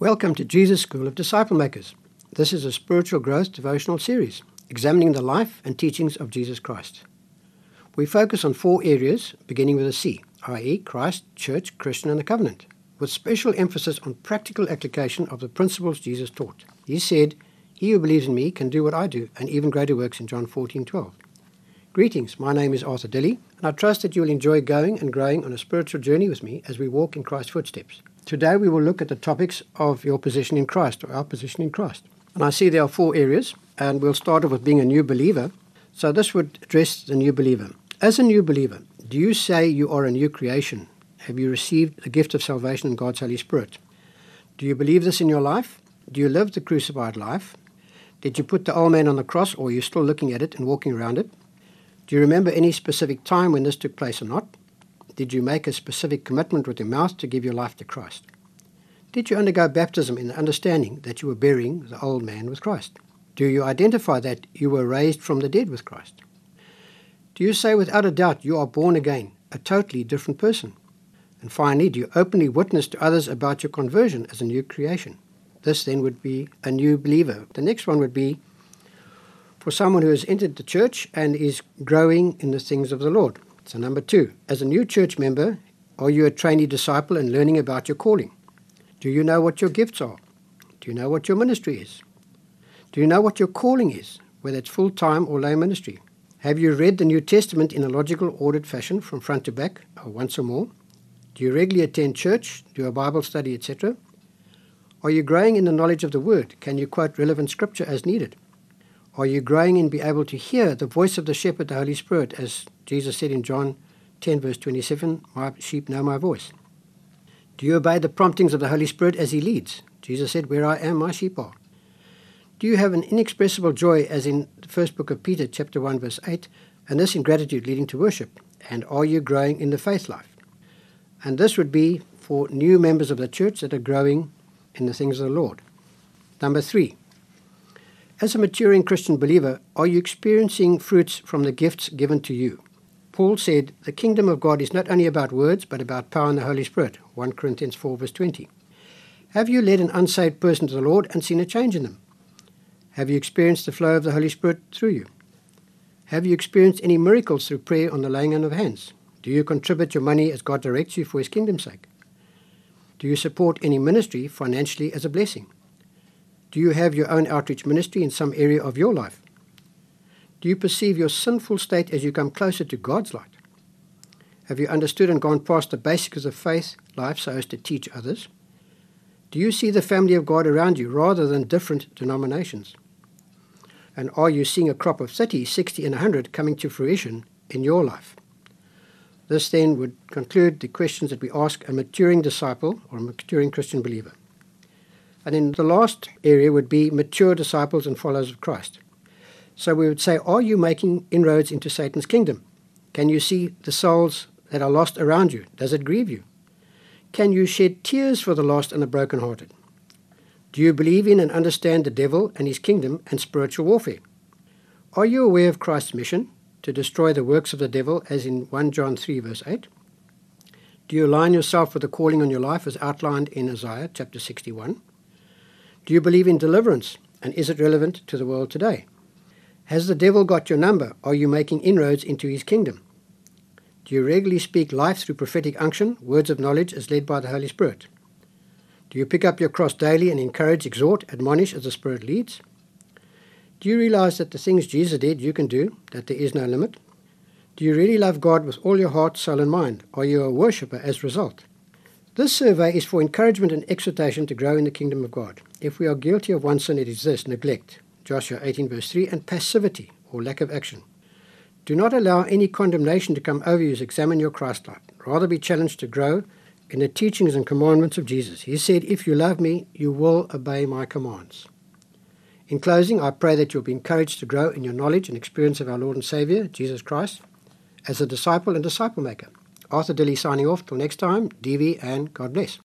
Welcome to Jesus School of Disciple Makers. This is a spiritual growth devotional series, examining the life and teachings of Jesus Christ. We focus on 4 areas, beginning with a C, i.e. Christ, Church, Christian and the Covenant, with special emphasis on practical application of the principles Jesus taught. He said, "He who believes in me can do what I do, and even greater works," in John 14:12. Greetings, my name is Arthur Dilly, and I trust that you will enjoy going and growing on a spiritual journey with me as we walk in Christ's footsteps. Today we will look at the topics of your position in Christ, or our position in Christ. And I see there are 4 areas, and we'll start off with being a new believer. So this would address the new believer. As a new believer, do you say you are a new creation? Have you received the gift of salvation in God's Holy Spirit? Do you believe this in your life? Do you live the crucified life? Did you put the old man on the cross, or are you still looking at it and walking around it? Do you remember any specific time when this took place or not? Did you make a specific commitment with your mouth to give your life to Christ? Did you undergo baptism in the understanding that you were burying the old man with Christ? Do you identify that you were raised from the dead with Christ? Do you say without a doubt you are born again, a totally different person? And finally, do you openly witness to others about your conversion as a new creation? This then would be a new believer. The next one would be for someone who has entered the church and is growing in the things of the Lord. So number 2, as a new church member, are you a trainee disciple and learning about your calling? Do you know what your gifts are? Do you know what your ministry is? Do you know what your calling is, whether it's full-time or lay ministry? Have you read the New Testament in a logical, ordered fashion from front to back, or once or more? Do you regularly attend church, do a Bible study, etc.? Are you growing in the knowledge of the Word? Can you quote relevant scripture as needed? Are you growing in being able to hear the voice of the shepherd, the Holy Spirit, as Jesus said in John 10, verse 27, "My sheep know my voice"? Do you obey the promptings of the Holy Spirit as he leads? Jesus said, "Where I am, my sheep are." Do you have an inexpressible joy, as in the first book of Peter, chapter 1, verse 8, and this in gratitude leading to worship? And are you growing in the faith life? And this would be for new members of the church that are growing in the things of the Lord. Number 3. As a maturing Christian believer, are you experiencing fruits from the gifts given to you? Paul said, "The kingdom of God is not only about words, but about power and the Holy Spirit," 1 Corinthians 4, verse 20. Have you led an unsaved person to the Lord and seen a change in them? Have you experienced the flow of the Holy Spirit through you? Have you experienced any miracles through prayer on the laying on of hands? Do you contribute your money as God directs you for his kingdom's sake? Do you support any ministry financially as a blessing? Do you have your own outreach ministry in some area of your life? Do you perceive your sinful state as you come closer to God's light? Have you understood and gone past the basics of faith life so as to teach others? Do you see the family of God around you rather than different denominations? And are you seeing a crop of 30, 60 and 100 coming to fruition in your life? This then would conclude the questions that we ask a maturing disciple or a maturing Christian believer. And then the last area would be mature disciples and followers of Christ. So we would say, are you making inroads into Satan's kingdom? Can you see the souls that are lost around you? Does it grieve you? Can you shed tears for the lost and the brokenhearted? Do you believe in and understand the devil and his kingdom and spiritual warfare? Are you aware of Christ's mission to destroy the works of the devil, as in 1 John 3, verse 8? Do you align yourself with the calling on your life as outlined in Isaiah chapter 61? Do you believe in deliverance, and is it relevant to the world today? Has the devil got your number? Are you making inroads into his kingdom? Do you regularly speak life through prophetic unction, words of knowledge as led by the Holy Spirit? Do you pick up your cross daily and encourage, exhort, admonish as the Spirit leads? Do you realize that the things Jesus did you can do, that there is no limit? Do you really love God with all your heart, soul and mind? Are you a worshipper as a result? This survey is for encouragement and exhortation to grow in the kingdom of God. If we are guilty of one sin, it is this: neglect, Joshua 18 verse 3, and passivity or lack of action. Do not allow any condemnation to come over you as examine your Christ life. Rather be challenged to grow in the teachings and commandments of Jesus. He said, "If you love me, you will obey my commands." In closing, I pray that you'll be encouraged to grow in your knowledge and experience of our Lord and Saviour, Jesus Christ, as a disciple and disciple maker. Arthur Dilly signing off. Till next time, DV and God bless.